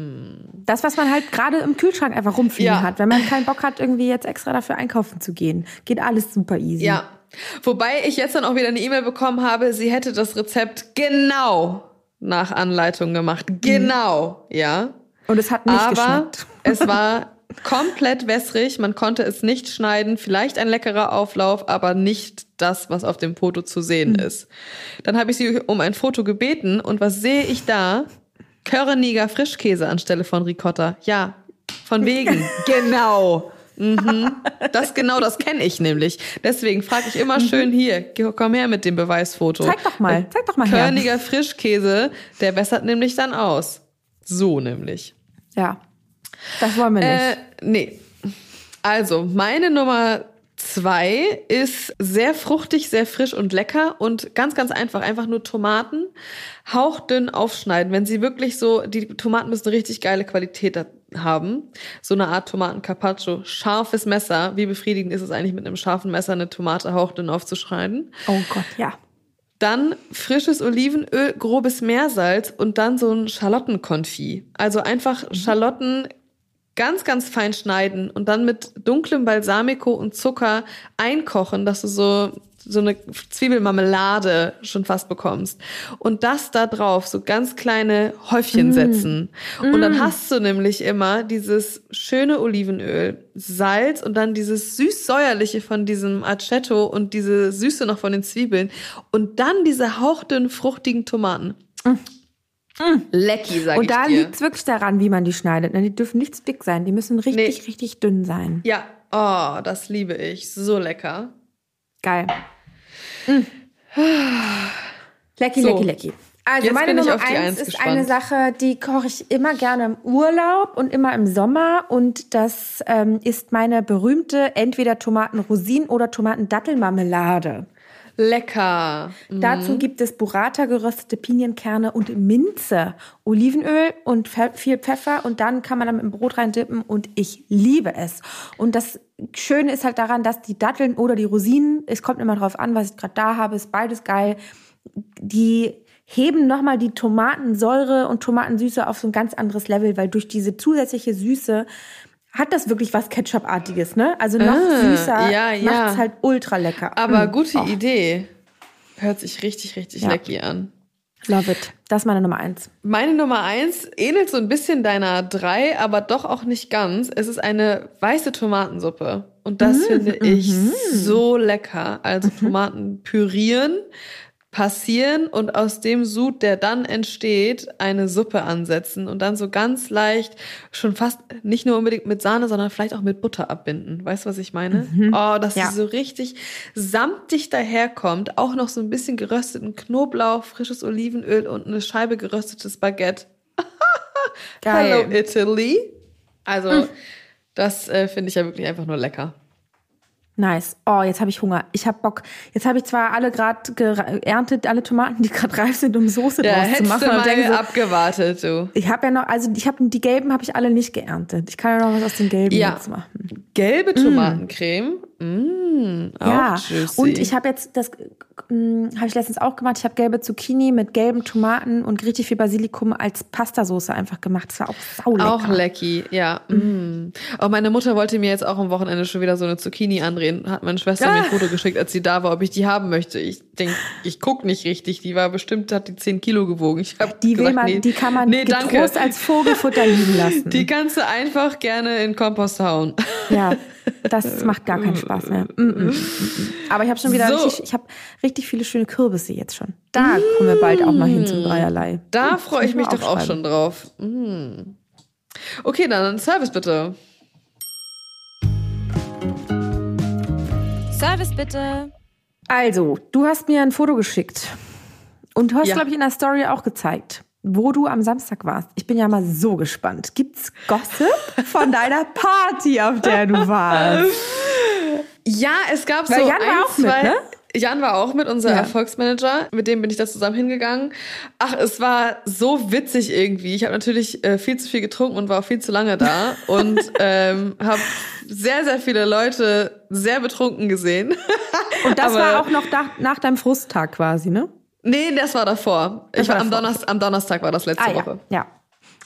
Das, was man halt gerade im Kühlschrank einfach rumfliegen ja. hat, wenn man keinen Bock hat, irgendwie jetzt extra dafür einkaufen zu gehen. Geht alles super easy. Ja. Wobei ich jetzt dann auch wieder eine E-Mail bekommen habe, sie hätte das Rezept genau nach Anleitung gemacht. Genau. Mhm. Ja. Und es hat nicht Aber geschmeckt. Es war komplett wässrig, man konnte es nicht schneiden, vielleicht ein leckerer Auflauf, aber nicht das, was auf dem Foto zu sehen mhm. ist. Dann habe ich sie um ein Foto gebeten und was sehe ich da? Körniger Frischkäse anstelle von Ricotta. Ja, von wegen. Genau. Mhm. Das genau, das kenne ich nämlich. Deswegen frage ich immer schön hier, komm her mit dem Beweisfoto. Zeig doch mal, zeig doch mal her. Körniger Frischkäse, der bessert nämlich dann aus. So nämlich. Ja. Das wollen wir nicht. Äh, nee. Also, meine Nummer zwei ist sehr fruchtig, sehr frisch und lecker und ganz, ganz einfach. Einfach nur Tomaten hauchdünn aufschneiden. Wenn sie wirklich so, die Tomaten müssen richtig geile Qualität haben. So eine Art Tomaten-Carpaccio. Scharfes Messer. Wie befriedigend ist es eigentlich, mit einem scharfen Messer eine Tomate hauchdünn aufzuschneiden? Oh Gott, ja. Dann frisches Olivenöl, grobes Meersalz und dann so ein Schalottenkonfit. Also einfach Schalotten ganz, ganz fein schneiden und dann mit dunklem Balsamico und Zucker einkochen, dass du so, so eine Zwiebelmarmelade schon fast bekommst. Und das da drauf, so ganz kleine Häufchen mm. setzen. Und dann hast du nämlich immer dieses schöne Olivenöl, Salz und dann dieses süß-säuerliche von diesem Aceto und diese Süße noch von den Zwiebeln. Und dann diese hauchdünnen, fruchtigen Tomaten. Mm. Mm. Lecki, sag Und ich da dir. liegt es wirklich daran, wie man die schneidet. Die dürfen nicht dick sein, die müssen richtig, nee. richtig dünn sein. Ja, oh, das liebe ich. So lecker. Geil. Mm. Lecki, so. lecki, lecki. Also Jetzt meine bin ich Nummer auf die eins Eins ist gespannt. eine Sache, die koche ich immer gerne im Urlaub und immer im Sommer. Und das ähm, ist meine berühmte entweder Tomaten-Rosinen- oder Tomaten-Dattelmarmelade. Lecker. Mhm. Dazu gibt es Burrata, geröstete Pinienkerne und Minze, Olivenöl und viel Pfeffer. Und dann kann man dann mit dem Brot reindippen und ich liebe es. Und das Schöne ist halt daran, dass die Datteln oder die Rosinen, es kommt immer drauf an, was ich gerade da habe, ist beides geil, die heben nochmal die Tomatensäure und Tomatensüße auf so ein ganz anderes Level, weil durch diese zusätzliche Süße hat das wirklich was Ketchup-artiges, ne? Also noch ah, süßer, ja, ja. macht's halt ultra lecker. Aber mm. gute oh. Idee. Hört sich richtig, richtig Ja. lecky an. Love it. Das ist meine Nummer eins. Meine Nummer eins ähnelt so ein bisschen deiner drei, aber doch auch nicht ganz. Es ist eine weiße Tomatensuppe. Und das Mm, finde ich mhm. so lecker. Also Tomaten pürieren, passieren und aus dem Sud, der dann entsteht, eine Suppe ansetzen und dann so ganz leicht, schon fast nicht nur unbedingt mit Sahne, sondern vielleicht auch mit Butter abbinden. Weißt du, was ich meine? Mhm. Oh, dass Ja. sie so richtig samtig daherkommt. Auch noch so ein bisschen gerösteten Knoblauch, frisches Olivenöl und eine Scheibe geröstetes Baguette. Geil. Hello Italy. Also, das äh, finde ich ja wirklich einfach nur lecker. Nice. Oh, jetzt habe ich Hunger. Ich habe Bock. Jetzt habe ich zwar alle gerade geerntet, alle Tomaten, die gerade reif sind, um Soße Ja, draus zu hättest machen. du Und mal denke so, abgewartet, du. ich habe ja noch, also ich habe die gelben habe ich alle nicht geerntet. Ich kann ja noch was aus den gelben Ja. jetzt machen. Gelbe Tomatencreme. Mm, auch Ja. juicy. Und ich habe jetzt das habe ich letztens auch gemacht. Ich habe gelbe Zucchini mit gelben Tomaten und richtig viel Basilikum als Pastasoße einfach gemacht. Das war auch saulecker. Auch lecky, ja. Mm. Auch meine Mutter wollte mir jetzt auch am Wochenende schon wieder so eine Zucchini andrehen. Hat meine Schwester mir ein Foto geschickt, als sie da war, ob ich die haben möchte. Ich denke, ich guck nicht richtig. Die war bestimmt, hat die zehn Kilo gewogen. Ich hab Die, will gesagt, man, nee, die kann man nee, getrost danke. als Vogelfutter liegen lassen. Die kannst du einfach gerne in Kompost hauen. Ja, das macht gar keinen Spaß mehr. Mm, mm, mm, mm. Aber ich habe schon wieder So. richtig, ich habe richtig viele schöne Kürbisse jetzt schon. Da kommen wir bald auch mal hin zum Dreierlei. Da Hm, freue ich muss mich mal doch auch aufschreiben. schon drauf. Mm. Okay, dann Service bitte. Service bitte. Also, du hast mir ein Foto geschickt. Und du hast, Ja. glaube ich, in der Story auch gezeigt, wo du am Samstag warst. Ich bin ja mal so gespannt. Gibt's Gossip von deiner Party, auf der du warst? Ja, es gab Weil so Jan war ein, auch mit, zwei... ne? Jan war auch mit, unser Ja. Erfolgsmanager. Mit dem bin ich da zusammen hingegangen. Ach, es war so witzig irgendwie. Ich habe natürlich äh, viel zu viel getrunken und war auch viel zu lange da. und ähm, habe sehr, sehr viele Leute sehr betrunken gesehen. Und das Aber- war auch noch nach, nach deinem Frusttag quasi, ne? Nee, das war davor. Das ich war war am, davor. Donnerstag, am Donnerstag war das letzte Ah Woche. ja, ja.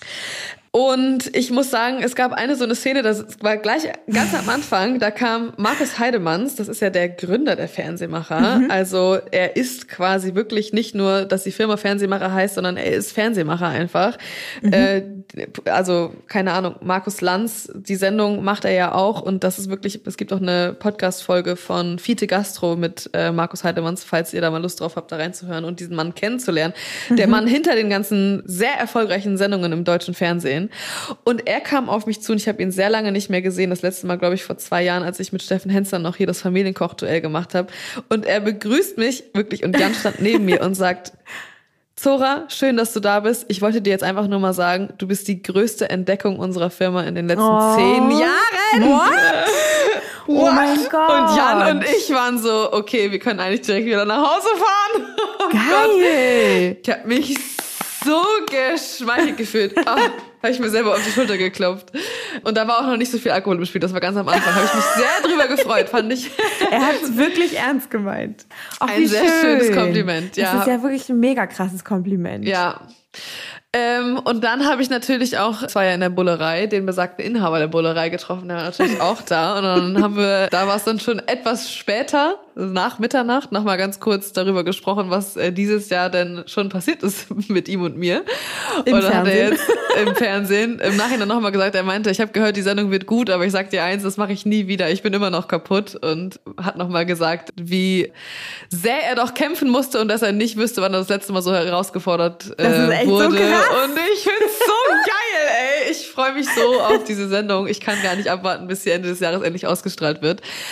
Und ich muss sagen, es gab eine so eine Szene, das war gleich ganz am Anfang, da kam Markus Heidemanns, das ist ja der Gründer der Fernsehmacher. Mhm. Also er ist quasi wirklich nicht nur, dass die Firma Fernsehmacher heißt, sondern er ist Fernsehmacher einfach. Mhm. Äh, also keine Ahnung, Markus Lanz, die Sendung macht er ja auch und das ist wirklich, es gibt auch eine Podcast-Folge von Fiete Gastro mit äh, Markus Heidemanns, falls ihr da mal Lust drauf habt, da reinzuhören und diesen Mann kennenzulernen. Der Mhm. Mann hinter den ganzen sehr erfolgreichen Sendungen im deutschen Fernsehen. Und er kam auf mich zu und ich habe ihn sehr lange nicht mehr gesehen. Das letzte Mal, glaube ich, vor zwei Jahren, als ich mit Steffen Hensler noch hier das Familienkochduell gemacht habe. Und er begrüßt mich wirklich und Jan stand neben mir und sagt, Zora, schön, dass du da bist. Ich wollte dir jetzt einfach nur mal sagen, du bist die größte Entdeckung unserer Firma in den letzten Oh. zehn Jahren. What? Oh What? mein Gott. Und Jan und ich waren so, okay, wir können eigentlich direkt wieder nach Hause fahren. Oh Geil. Gott. Ich habe mich so geschmeichelt gefühlt. Oh, habe ich mir selber auf die Schulter geklopft. Und da war auch noch nicht so viel Alkohol im Spiel. Das war ganz am Anfang. Habe ich mich sehr drüber gefreut, fand ich. Er hat es wirklich ernst gemeint. Ach, Ein wie sehr schön. schönes Kompliment, ja. Das ist ja wirklich ein mega krasses Kompliment. Ja. Ähm, und dann habe ich natürlich auch, es war ja in der Bullerei, den besagten Inhaber der Bullerei getroffen, der war natürlich auch da. Und dann haben wir, da war es dann schon etwas später, nach Mitternacht, nochmal ganz kurz darüber gesprochen, was äh, dieses Jahr denn schon passiert ist mit ihm und mir. Im und dann hat er Fernsehen. jetzt im Fernsehen im Nachhinein nochmal gesagt, er meinte, ich habe gehört, die Sendung wird gut, aber ich sag dir eins, das mache ich nie wieder. Ich bin immer noch kaputt. Und hat nochmal gesagt, wie sehr er doch kämpfen musste und dass er nicht wüsste, wann er das letzte Mal so herausgefordert äh, Das ist echt so wurde. krass. Und ich find's so geil, ey. Ich freue mich so auf diese Sendung. Ich kann gar nicht abwarten, bis sie Ende des Jahres endlich ausgestrahlt wird.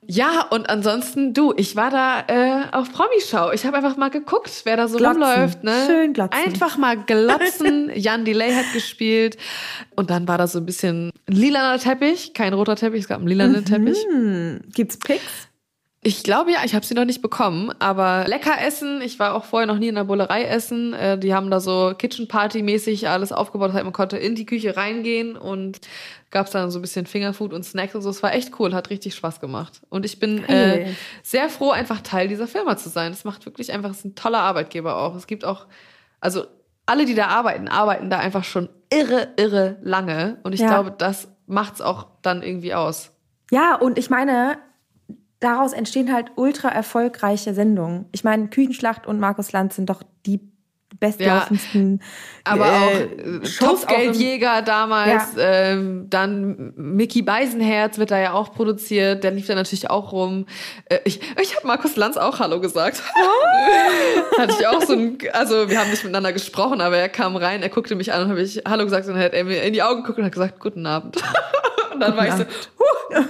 Ja, und ansonsten, du, ich war da äh, auf Promi-Schau. Ich habe einfach mal geguckt, wer da so glotzen. rumläuft. Ne? Schön glotzen. Einfach mal glotzen. Jan Delay hat gespielt. Und dann war da so ein bisschen ein lilaner Teppich. Kein roter Teppich, es gab einen lilanen mhm. Teppich. Gibt's Pics? Ich glaube ja, ich habe sie noch nicht bekommen, aber lecker essen. Ich war auch vorher noch nie in der Bullerei essen. Äh, die haben da so Kitchen-Party-mäßig alles aufgebaut. Das heißt, man konnte in die Küche reingehen und gab's dann so ein bisschen Fingerfood und Snacks und so. Es war echt cool, hat richtig Spaß gemacht. Und ich bin äh, sehr froh, einfach Teil dieser Firma zu sein. Es macht wirklich einfach, es ist ein toller Arbeitgeber auch. Es gibt auch, also alle, die da arbeiten, arbeiten da einfach schon irre, irre lange. Und ich ja. glaube, das macht's auch dann irgendwie aus. Ja, und ich meine, daraus entstehen halt ultra erfolgreiche Sendungen. Ich meine, Küchenschlacht und Markus Lanz sind doch die bestlaufendsten ja, aber äh, auch Topfgeldjäger damals, ja. ähm, dann Mickey Beisenherz wird da ja auch produziert, der lief da natürlich auch rum. Äh, ich ich habe Markus Lanz auch Hallo gesagt. Hatte ich auch so ein, also wir haben nicht miteinander gesprochen, aber er kam rein, er guckte mich an und habe ich Hallo gesagt und hat er mir in die Augen geguckt und hat gesagt, guten Abend. Und dann war ich so, huh.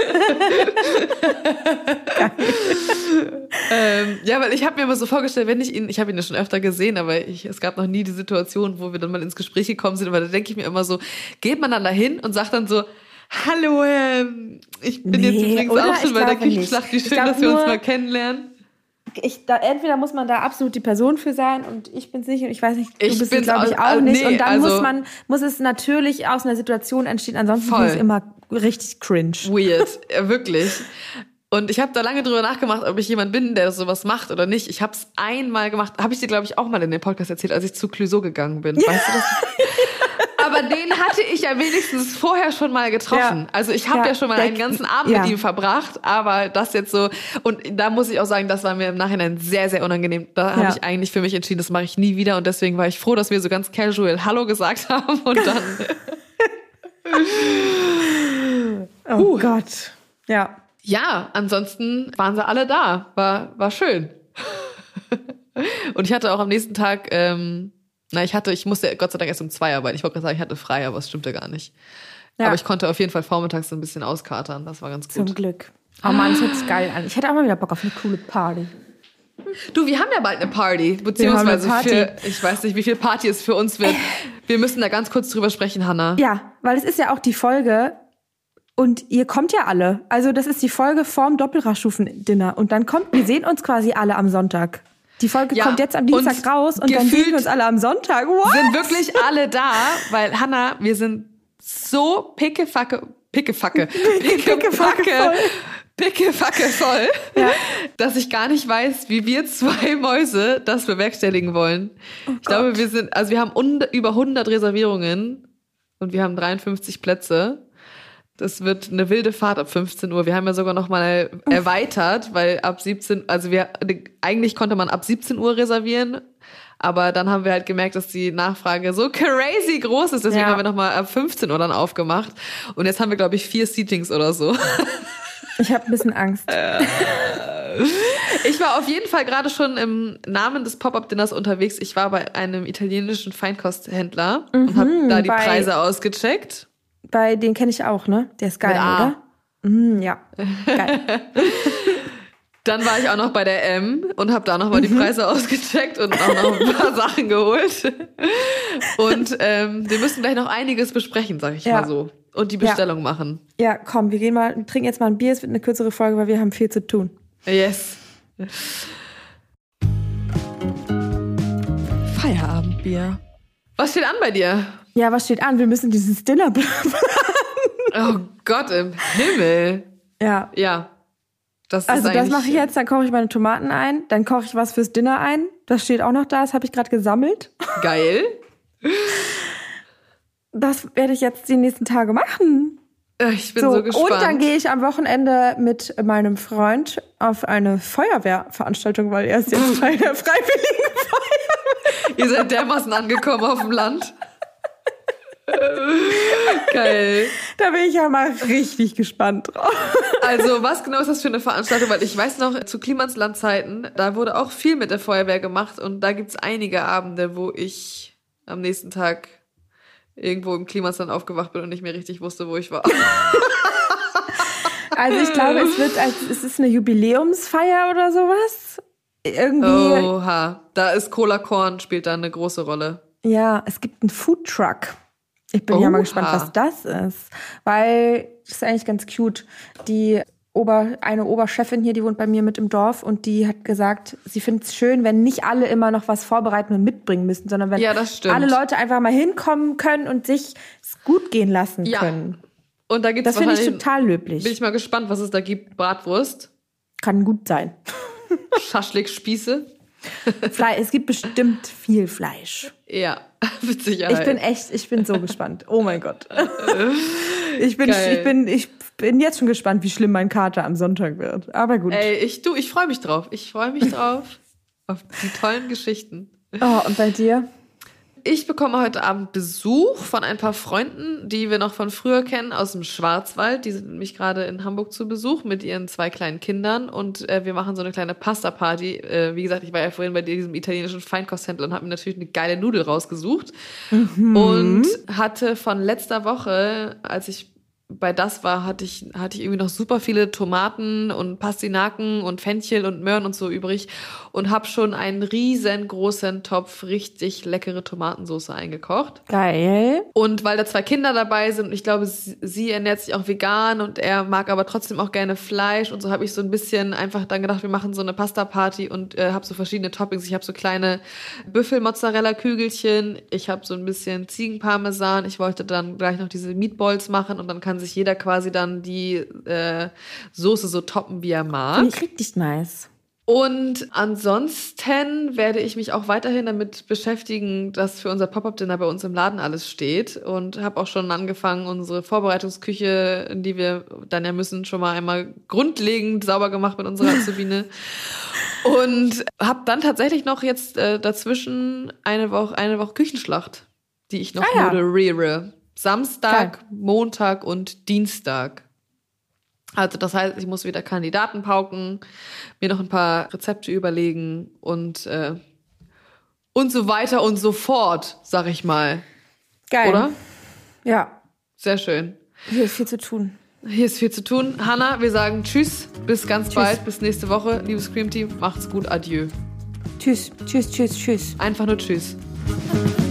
ähm, ja, weil ich habe mir immer so vorgestellt, wenn ich ihn, ich habe ihn ja schon öfter gesehen, aber ich, es gab noch nie die Situation, wo wir dann mal ins Gespräch gekommen sind, aber da denke ich mir immer so, geht man dann dahin und sagt dann so, hallo, ähm, ich bin nee, jetzt übrigens auch schon bei der Küchenschlacht, wie schön, dass wir uns mal kennenlernen. Ich, da, entweder muss man da absolut die Person für sein und ich bin's nicht und ich weiß nicht, du ich bist es, glaube ich, auch äh, nicht. Nee, und dann also, muss man, muss es natürlich aus einer Situation entstehen, ansonsten voll. ist es immer richtig cringe. Weird, ja, wirklich. Und ich habe da lange drüber nachgemacht, ob ich jemand bin, der sowas macht oder nicht. Ich habe es einmal gemacht, habe ich dir, glaube ich, auch mal in dem Podcast erzählt, als ich zu Clouseau gegangen bin. Ja. Weißt du das? Aber den hatte ich ja wenigstens vorher schon mal getroffen. Ja. Also ich habe ja. ja schon mal der, einen ganzen Abend ja. mit ihm verbracht, aber das jetzt so, und da muss ich auch sagen, das war mir im Nachhinein sehr, sehr unangenehm. Da ja. habe ich eigentlich für mich entschieden, das mache ich nie wieder und deswegen war ich froh, dass wir so ganz casual Hallo gesagt haben und dann... oh uh. Gott. Ja. Ja, ansonsten waren sie alle da. War, war schön. Und ich hatte auch am nächsten Tag, ähm, na, ich hatte, ich musste Gott sei Dank erst um zwei arbeiten. Ich wollte gerade sagen, ich hatte frei, aber es stimmte gar nicht. Ja. Aber ich konnte auf jeden Fall vormittags so ein bisschen auskatern. Das war ganz gut. Zum Glück. Oh Mann, das hört sich geil an. Ich hätte auch mal wieder Bock auf eine coole Party. Du, wir haben ja bald eine Party. Beziehungsweise eine Party. Für, ich weiß nicht, wie viel Party es für uns wird. Wir müssen da ganz kurz drüber sprechen, Hannah. Ja, weil es ist ja auch die Folge... Und ihr kommt ja alle. Also das ist die Folge vorm Doppelrashstufen-Dinner. Und dann kommt, wir sehen uns quasi alle am Sonntag. Die Folge ja, kommt jetzt am Dienstag raus und dann sehen wir uns alle am Sonntag. What? Sind wirklich alle da, weil Hannah, wir sind so pickefacke, pickefacke, pickefacke, pickefacke voll, ja. dass ich gar nicht weiß, wie wir zwei Mäuse das bewerkstelligen wollen. Oh ich glaube, wir sind, also wir haben un- über hundert Reservierungen und wir haben dreiundfünfzig Plätze. Das wird eine wilde Fahrt ab fünfzehn Uhr. Wir haben ja sogar noch mal erweitert, weil ab siebzehn, also wir, eigentlich konnte man ab siebzehn Uhr reservieren, aber dann haben wir halt gemerkt, dass die Nachfrage so crazy groß ist, deswegen ja. haben wir noch mal ab fünfzehn Uhr dann aufgemacht und jetzt haben wir, glaube ich, vier Seatings oder so. Ich habe ein bisschen Angst. Ich war auf jeden Fall gerade schon im Namen des Pop-Up-Dinners unterwegs. Ich war bei einem italienischen Feinkosthändler mhm, und habe da die Preise ausgecheckt. Bei den kenne ich auch, ne? Der ist geil, oder? Mm, ja, geil. Dann war ich auch noch bei der M und habe da nochmal die Preise ausgecheckt und auch noch ein paar Sachen geholt. Und ähm, wir müssen gleich noch einiges besprechen, sag ich ja. mal so. Und die Bestellung ja. machen. Ja, komm, wir gehen mal, wir trinken jetzt mal ein Bier. Es wird eine kürzere Folge, weil wir haben viel zu tun. Yes. Feierabendbier. Was steht an bei dir? Ja, was steht an? Wir müssen dieses Dinner planen. Oh Gott im Himmel. Ja. Ja. Das ist also das mache ich jetzt, dann koche ich meine Tomaten ein, dann koche ich was fürs Dinner ein. Das steht auch noch da, das habe ich gerade gesammelt. Geil. Das werde ich jetzt die nächsten Tage machen. Ich bin so, so gespannt. Und dann gehe ich am Wochenende mit meinem Freund auf eine Feuerwehrveranstaltung, weil er ist jetzt bei der Freiwilligen Feuerwehr. Ihr seid dermaßen angekommen auf dem Land. Geil. Da bin ich ja mal richtig gespannt drauf. Also, was genau ist das für eine Veranstaltung? Weil ich weiß noch, zu Klimanslandzeiten, da wurde auch viel mit der Feuerwehr gemacht und da gibt's einige Abende, wo ich am nächsten Tag irgendwo im Klimasland aufgewacht bin und nicht mehr richtig wusste, wo ich war. Also ich glaube, es wird als, es ist eine Jubiläumsfeier oder sowas. Irgendwie. Oha, da ist Cola Korn, spielt da eine große Rolle. Ja, es gibt einen Foodtruck. Ich bin Oha. ja mal gespannt, was das ist. Weil, das ist eigentlich ganz cute. Die Ober, eine Oberchefin hier, die wohnt bei mir mit im Dorf und die hat gesagt, sie findet es schön, wenn nicht alle immer noch was vorbereiten und mitbringen müssen, sondern wenn ja, alle Leute einfach mal hinkommen können und sich es gut gehen lassen ja. können. Und da gibt's das finde ich total löblich. Bin ich mal gespannt, was es da gibt. Bratwurst. Kann gut sein. Schaschlik-Spieße. Fle- es gibt bestimmt viel Fleisch. Ja, mit Sicherheit. Ich bin echt, ich bin so gespannt. Oh mein Gott. Ich bin, ich bin, ich bin jetzt schon gespannt, wie schlimm mein Kater am Sonntag wird. Aber gut. Ey, ich, du, ich freue mich drauf. Ich freue mich drauf. Auf die tollen Geschichten. Oh, und bei dir? Ich bekomme heute Abend Besuch von ein paar Freunden, die wir noch von früher kennen, aus dem Schwarzwald. Die sind nämlich gerade in Hamburg zu Besuch mit ihren zwei kleinen Kindern. Und äh, wir machen so eine kleine Pasta-Party. Äh, wie gesagt, ich war ja vorhin bei diesem italienischen Feinkosthändler und habe mir natürlich eine geile Nudel rausgesucht. Mhm. Und hatte von letzter Woche, als ich bei das war, hatte ich, hatte ich irgendwie noch super viele Tomaten und Pastinaken und Fenchel und Möhren und so übrig und habe schon einen riesengroßen Topf richtig leckere Tomatensauce eingekocht. Geil. Und weil da zwei Kinder dabei sind und ich glaube, sie, sie ernährt sich auch vegan und er mag aber trotzdem auch gerne Fleisch und so habe ich so ein bisschen einfach dann gedacht, wir machen so eine Pasta-Party und äh, habe so verschiedene Toppings. Ich habe so kleine Büffel-Mozzarella-Kügelchen, ich habe so ein bisschen Ziegenparmesan, ich wollte dann gleich noch diese Meatballs machen und dann kann sich jeder quasi dann die äh, Soße so toppen, wie er mag. Finde ich richtig nice. Und ansonsten werde ich mich auch weiterhin damit beschäftigen, dass für unser Pop-Up-Dinner bei uns im Laden alles steht und habe auch schon angefangen, unsere Vorbereitungsküche, in die wir dann ja müssen, schon mal einmal grundlegend sauber gemacht mit unserer Azubine. Und habe dann tatsächlich noch jetzt äh, dazwischen eine Woche, eine Woche Küchenschlacht, die ich noch ah, ja. moderiere. Samstag, Geil. Montag und Dienstag. Also das heißt, ich muss wieder Kandidaten pauken, mir noch ein paar Rezepte überlegen und äh, und so weiter und so fort, sag ich mal. Geil. Oder? Ja. Sehr schön. Hier ist viel zu tun. Hier ist viel zu tun. Hanna, wir sagen Tschüss, bis ganz tschüss. Bald, bis nächste Woche. Liebes Scream Team, macht's gut, adieu. Tschüss, tschüss, tschüss, tschüss. Einfach nur Tschüss.